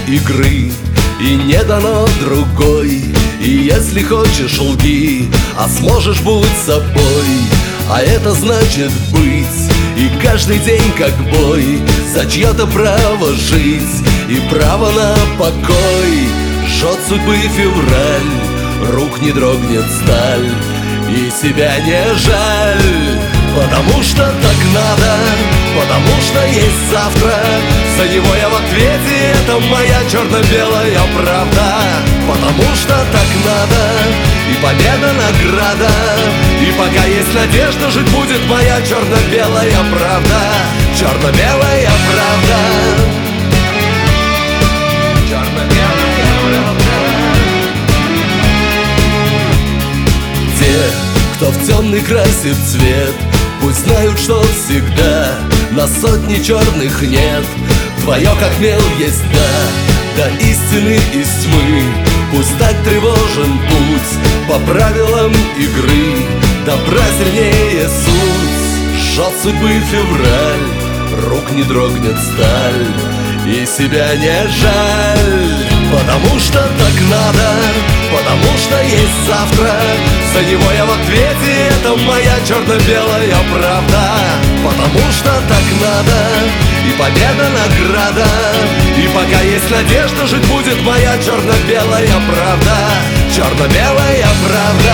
игры, и не дано другой. И если хочешь, лги, а сможешь будь собой. А это значит быть, и каждый день как бой, за чье-то право жить и право на покой. Жжет судьбы февраль, рук не дрогнет сталь, и себя не жаль. Потому что так надо, потому что есть завтра. За него я в ответе, это моя черно-белая правда. Потому что так надо, и победа награда. И пока есть надежда, жить будет моя черно-белая правда. Черно-белая правда. Черно-белая правда. Те, кто в темный красит цвет, пусть знают, что всегда на сотни черных нет. Твое как мел есть до истины из тьмы. Пусть так тревожен путь по правилам игры, добра сильнее суть. Жжет судьбы февраль, рук не дрогнет сталь, и себя не жаль. Потому что так надо, потому что есть завтра. За него я в ответе, это моя черно-белая правда. Потому что так надо, и победа награда. И пока есть надежда, жить будет моя черно-белая правда. Черно-белая правда.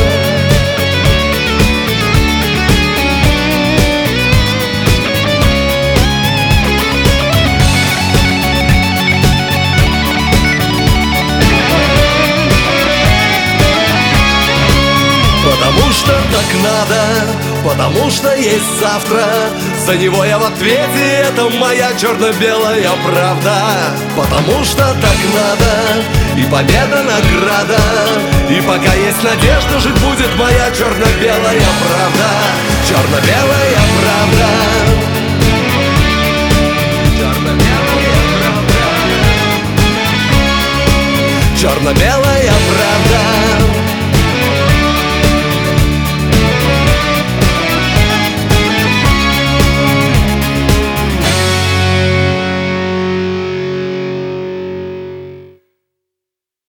Потому что так надо, потому что есть завтра. За него я в ответе, это моя черно-белая правда. Потому что так надо, и победа награда. И пока есть надежда, жить будет моя черно-белая правда. Черно-белая правда. Черно-белая правда.